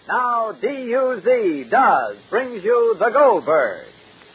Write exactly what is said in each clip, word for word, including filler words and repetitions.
Now, D U Z, does, brings you the Goldberg.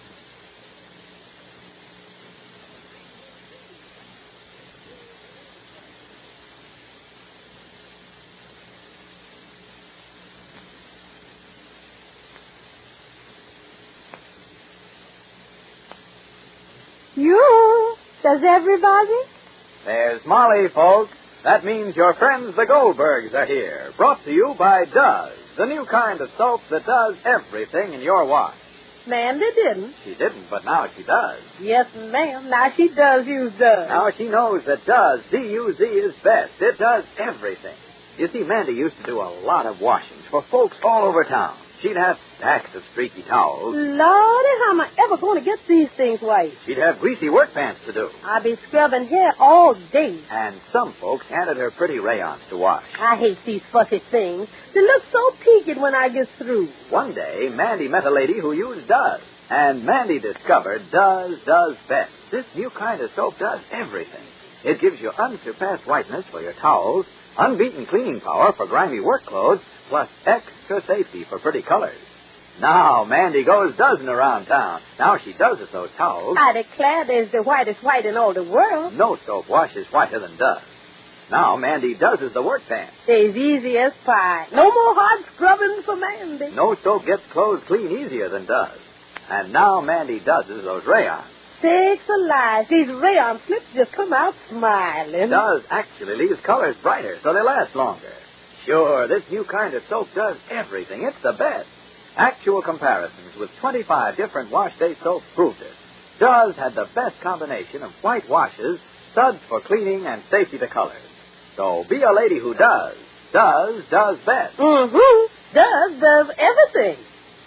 You? Does everybody? There's Molly, folks. That means your friends the Goldbergs are here. Brought to you by Does, the new kind of soap that does everything in your wash. Mandy didn't. She didn't, but now she does. Yes, ma'am. Now she does use Does. Now she knows that Does, D U Z, is best. It does everything. You see, Mandy used to do a lot of washings for folks all over town. She'd have stacks of streaky towels. Lordy, how am I ever going to get these things white? She'd have greasy work pants to do. I'd be scrubbing hair all day. And some folks handed her pretty rayons to wash. I hate these fussy things. They look so peaked when I get through. One day, Mandy met a lady who used Does. And Mandy discovered Does does best. This new kind of soap does everything. It gives you unsurpassed whiteness for your towels, unbeaten cleaning power for grimy work clothes, plus extra safety for pretty colors. Now, Mandy goes dozen around town. Now she doses those towels. I declare there's the whitest white in all the world. No soap washes whiter than Does. Now, Mandy doses the work pants. They's easy as pie. No more hard scrubbing for Mandy. No soap gets clothes clean easier than Does. And now Mandy doses those rayons. Sakes alive. These rayon slips just come out smiling. Does actually leaves colors brighter, so they last longer. Sure, this new kind of soap does everything. It's the best. Actual comparisons with twenty-five different wash day soaps proved it. Does had the best combination of white washes, suds for cleaning, and safety to colors. So be a lady who does. Does does best. Mm-hmm. Does does everything.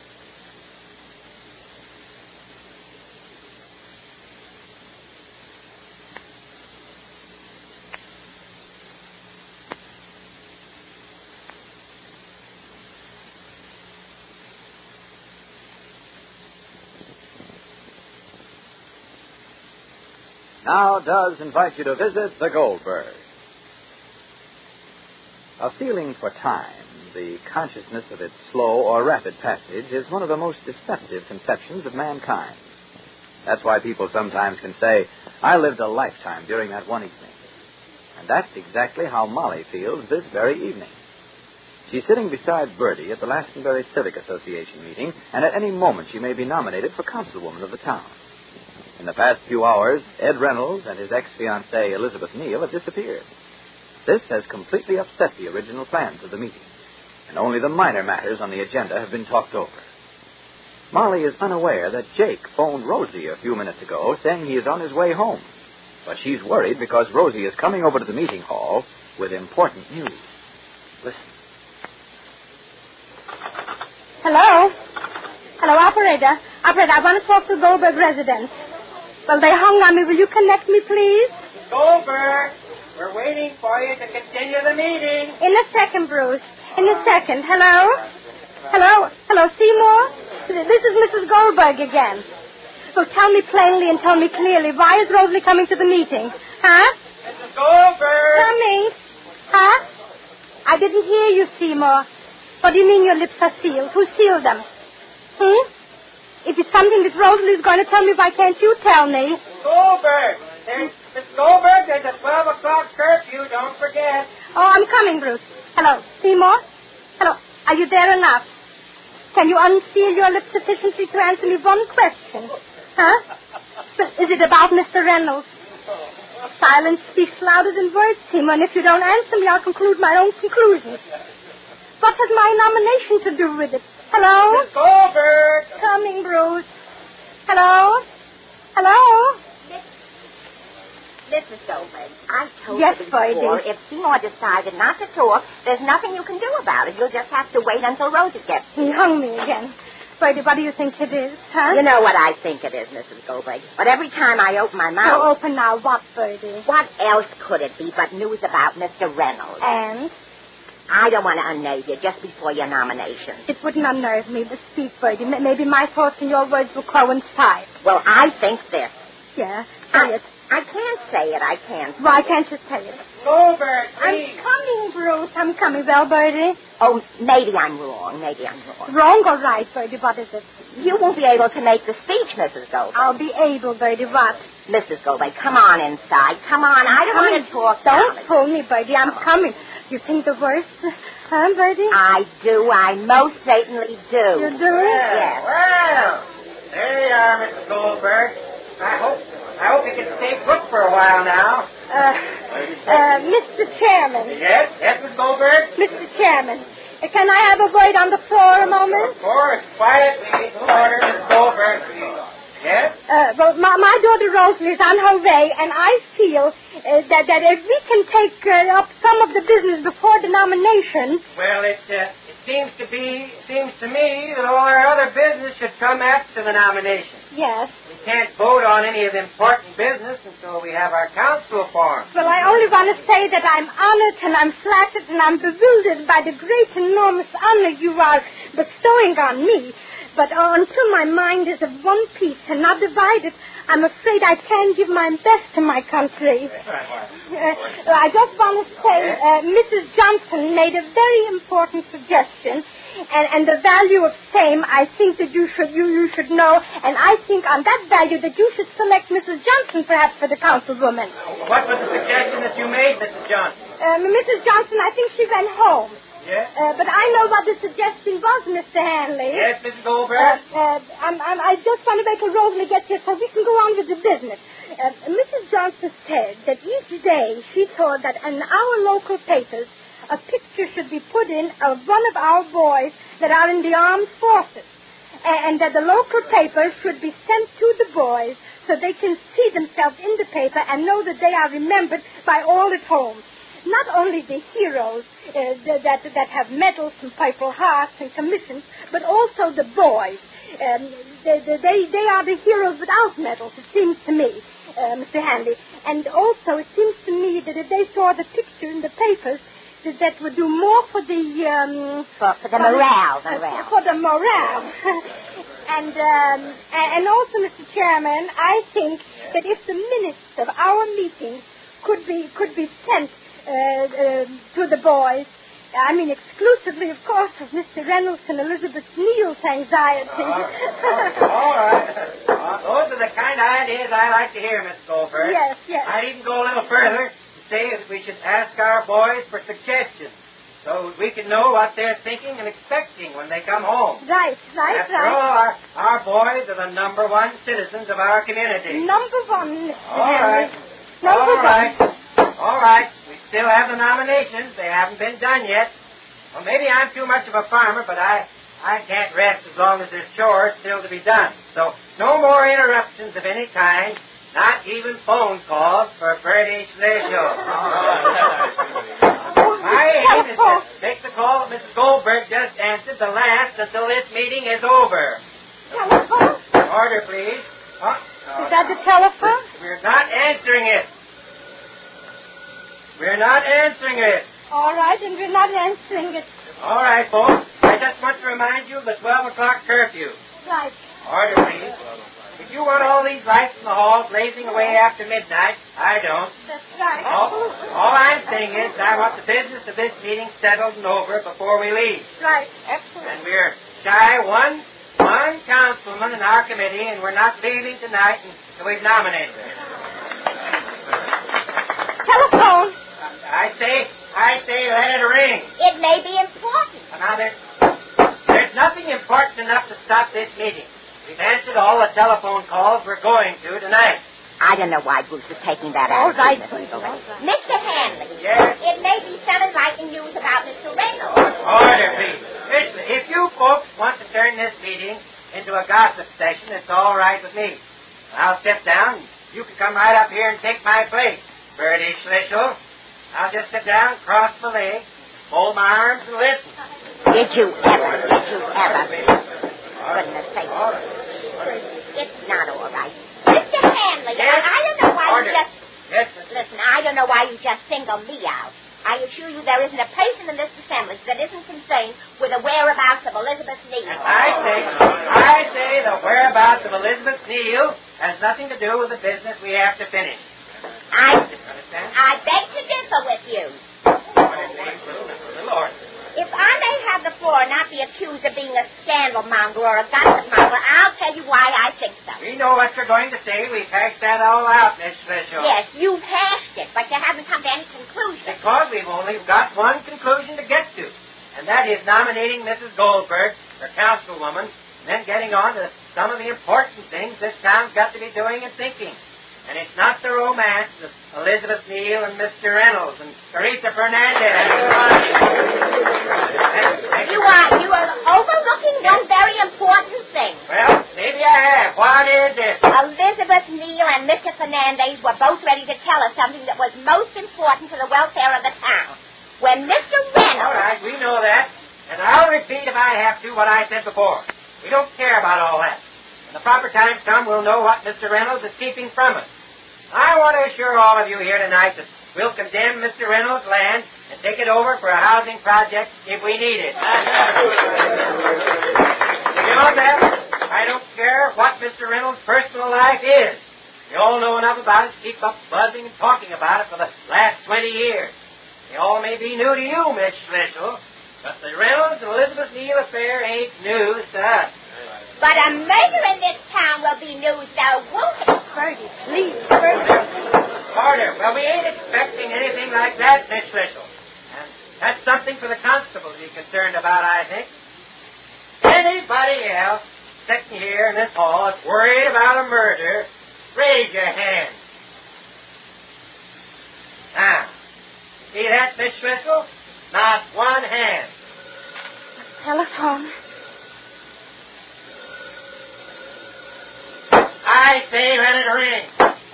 Now Does invite you to visit the Goldberg. A feeling for time, the consciousness of its slow or rapid passage, is one of the most deceptive conceptions of mankind. That's why people sometimes can say, I lived a lifetime during that one evening. And that's exactly how Molly feels this very evening. She's sitting beside Bertie at the Lastonbury Civic Association meeting, and at any moment she may be nominated for councilwoman of the town. In the past few hours, Ed Reynolds and his ex-fiancée Elizabeth Neal have disappeared. This has completely upset the original plans of the meeting, and only the minor matters on the agenda have been talked over. Molly is unaware that Jake phoned Rosie a few minutes ago saying he is on his way home. But she's worried because Rosie is coming over to the meeting hall with important news. Listen. Hello? Hello, operator. Operator, I want to talk to Goldberg residents. Well, they hung on me. Will you connect me, please? Goldberg, we're waiting for you to continue the meeting. In a second, Bruce. In a second. Hello? Hello? Hello, Seymour? This is Missus Goldberg again. Well, tell me plainly and tell me clearly, why is Rosalie coming to the meeting? Huh? Missus Goldberg! Coming. Huh? I didn't hear you, Seymour. What do you mean your lips are sealed? Who sealed them? Hmm? If it's something that Rosalie's going to tell me, why can't you tell me? Goldberg! There's, Miss Goldberg, there's a twelve o'clock curfew, don't forget. Oh, I'm coming, Bruce. Hello, Seymour? Hello, are you there enough? Can you unseal your lips sufficiently to answer me one question? Huh? Is it about Mister Reynolds? Silence speaks louder than words, Seymour, and if you don't answer me, I'll conclude my own conclusions. What has my nomination to do with it? Hello? Miss Goldberg! Coming, Bruce. Hello? Hello? Missus Goldberg, I told Yes, you before, Ferdy. if Seymour decided not to talk, there's nothing you can do about it. You'll just have to wait until Rosie gets He here. hung me again. Bertie, what do you think it is, huh? You know what I think it is, Missus Goldberg. But every time I open my So mouth... open now. What, Bertie? What else could it be but news about Mister Reynolds? And? I don't want to unnerve you just before your nomination. It wouldn't unnerve me to speak, Bertie. M- Maybe my thoughts and your words will coincide. Well, I think this. Yeah, say I, it. I can't say it. I can't. Why can't you say it? Goldberg, I'm please. coming, Bruce. I'm coming. Well, Bertie? Oh, maybe I'm wrong. Maybe I'm wrong. Wrong or right, Bertie? What is it? You won't be able to make the speech, Missus Goldberg. I'll be able, Bertie. What? Missus Goldberg, come on inside. Come on. I don't want to talk. Don't darling. pull me, Bertie. I'm coming. You think the worst? Huh, Bertie? I do. I most certainly do. You do it? Yes. Well, there you are, Missus Goldberg. I hope I hope you can stay put for a while now. Uh, uh, Mister Chairman. Yes, yes, Miss Goldberg? Mister Chairman, uh, can I have a word on the floor a moment? Of course. Quiet, please. Order, Miss Goldberg, please. Yes? Uh, well, my, my daughter Rosalie is on her way, and I feel uh, that, that if we can take uh, up some of the business before the nomination... Well, it, uh, it seems to be, seems to me that all our other business should come after the nomination. Yes. We can't vote on any of the important business until we have our council formed. Well, I only want to say that I'm honored and I'm flattered and I'm bewildered by the great, enormous honor you are bestowing on me. But uh, until my mind is of one piece and not divided, I'm afraid I can't give my best to my country. Uh, I just want to say uh, Missus Johnson made a very important suggestion, and, and the value of same I think that you should you, you should know, and I think on that value that you should select Missus Johnson perhaps for the councilwoman. What was the suggestion that you made, Missus Johnson? Um, Missus Johnson, I think she went home. Yes? Uh, but I know what the suggestion was, Mister Hanley. Yes, Missus Goldberg? Uh, uh, I'm, I'm, I just want to wait till Rosalie gets here so we can go on with the business. Uh, Missus Johnson said that each day she thought that in our local papers a picture should be put in of one of our boys that are in the armed forces, and, and that the local paper should be sent to the boys so they can see themselves in the paper and know that they are remembered by all at home. Not only the heroes uh, that, that have medals and Purple Hearts and commissions, but also the boys. Um, they, they, they are the heroes without medals, it seems to me, uh, Mister Hanley. And also it seems to me that if they saw the picture in the papers, that, that would do more for the... Um, for, for the morale. The morale. Uh, for the morale. and, um, and also, Mister Chairman, I think that if the minutes of our meetings could be, could be sent Uh, uh, to the boys. I mean, exclusively, of course, of Mister Reynolds and Elizabeth Neal's anxiety. Uh, all right. Uh, those are the kind of ideas I like to hear, Miss Goldberg. Yes, yes. I'd even go a little further and say that we should ask our boys for suggestions so we can know what they're thinking and expecting when they come home. Right, right, After right. all, our, our boys are the number one citizens of our community. Number one, Mister All Henry. right. Number All right. one. All right. We still have the nominations. They haven't been done yet. Well, maybe I'm too much of a farmer, but I, I can't rest as long as there's chores still to be done. So no more interruptions of any kind, not even phone calls for Bertie Schlegel. My aim is to take the call that Missus Goldberg just answered, the last, until this meeting is over. Telephone? Order, please. Huh? Is that the telephone? We're not answering it. We're not answering it. All right, and we're not answering it. All right, folks. I just want to remind you of the twelve o'clock curfew. Right. Order, please. If you want all these lights in the hall blazing away after midnight, I don't. That's right. All, all I'm saying is I want the business of this meeting settled and over before we leave. Right. Excellent. And we're shy one, one councilman in our committee, and we're not leaving tonight until we've nominated him. Telephone. I say, I say, let it ring. It may be important. Now, there's, there's nothing important enough to stop this meeting. We've answered all the telephone calls we're going to tonight. I don't know why Bruce is taking that All out. right. Mister Hanley. Yes? It may be some enlightening news about Mister Reynolds. Order, please. Listen, if you folks want to turn this meeting into a gossip session, it's all right with me. I'll step down. You can come right up here and take my place. Bertie Schlegel. I'll just sit down, cross my legs, fold my arms, and listen. Did you ever, did you ever? Goodness sake. It's not all right. Mister Hanley, Yes? I, I don't know why Order. you just... Yes, Listen, I don't know why you just single me out. I assure you there isn't a person in this assemblage that isn't concerned with the whereabouts of Elizabeth Neal. I say, I say the whereabouts of Elizabeth Neal has nothing to do with the business we have to finish. I, Understand? I beg to differ with you. If I may have the floor and not be accused of being a scandal monger or a gossip monger, I'll tell you why I think so. We know what you're going to say. We've hashed that all out, Miss Fisher. Yes, you've hashed it, but you haven't come to any conclusion. Because we've only got one conclusion to get to, and that is nominating Missus Goldberg for councilwoman, and then getting on to some of the important things this town's got to be doing and thinking. And it's not the romance of Elizabeth Neal and Mister Reynolds and Teresa Fernandez. You are, you are overlooking one very important thing. Well, maybe I have. What is it? Elizabeth Neal and Mister Fernandez were both ready to tell us something that was most important to the welfare of the town. When Mister Reynolds... All right, we know that. And I'll repeat if I have to what I said before. We don't care about all that. When the proper times come, we'll know what Mister Reynolds is keeping from us. I want to assure all of you here tonight that we'll condemn Mister Reynolds' land and take it over for a housing project if we need it. Beyond that, I don't care what Mister Reynolds' personal life is. You all know enough about it to keep up buzzing and talking about it for the last twenty years. They all may be new to you, Miss Schlissel, but the Reynolds and Elizabeth Neal affair ain't news to us. But a murder in this town will be news, though, won't it? Bertie, please, Bertie. Order. Well, we ain't expecting anything like that, Miss Schlissel. And that's something for the constable to be concerned about, I think. Anybody else sitting here in this hall that's worried about a murder, raise your hand. Now, see that, Miss Schlissel? Not one hand. Telephone. I say let it ring.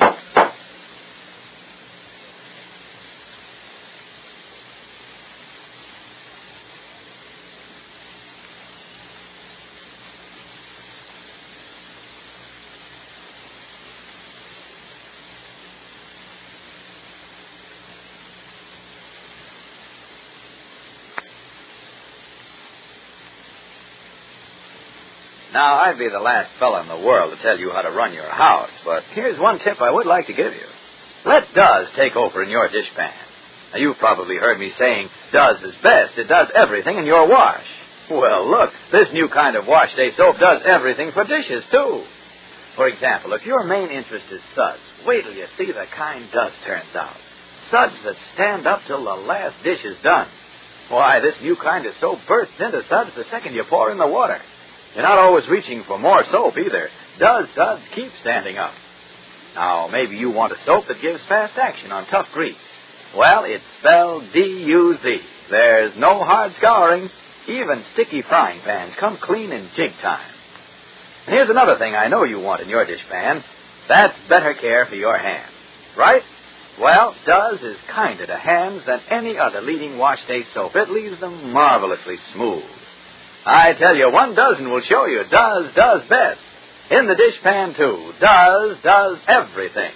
Now, I'd be the last fella in the world to tell you how to run your house, but here's one tip I would like to give you. Let Duz take over in your dishpan. Now, you've probably heard me saying Duz is best. It does everything in your wash. Well, look, this new kind of wash day soap does everything for dishes, too. For example, if your main interest is suds, wait till you see the kind Duz turns out. Suds that stand up till the last dish is done. Why, this new kind of soap bursts into suds the second you pour in the water. You're not always reaching for more soap, either. Duz Suds keep standing up. Now, maybe you want a soap that gives fast action on tough grease. Well, it's spelled D U Z. There's no hard scouring. Even sticky frying pans come clean in jig time. And here's another thing I know you want in your dishpan. That's better care for your hands. Right? Well, Duz is kinder to hands than any other leading wash day soap. It leaves them marvelously smooth. I tell you, one dozen will show you Duz does best. In the dishpan, too. Duz does everything.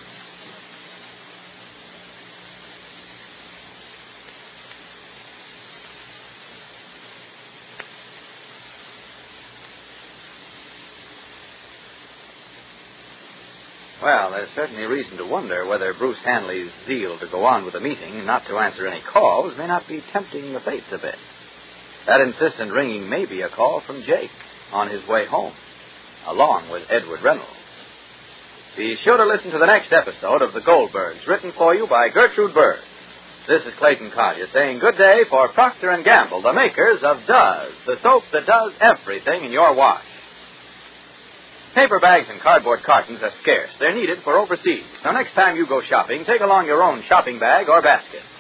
Well, there's certainly reason to wonder whether Bruce Hanley's zeal to go on with the meeting and not to answer any calls may not be tempting the fates a bit. That insistent ringing may be a call from Jake on his way home, along with Edward Reynolds. Be sure to listen to the next episode of The Goldbergs, written for you by Gertrude Berg. This is Clayton Collier saying good day for Procter and Gamble, the makers of Duz, the soap that does everything in your wash. Paper bags and cardboard cartons are scarce. They're needed for overseas. So next time you go shopping, take along your own shopping bag or basket.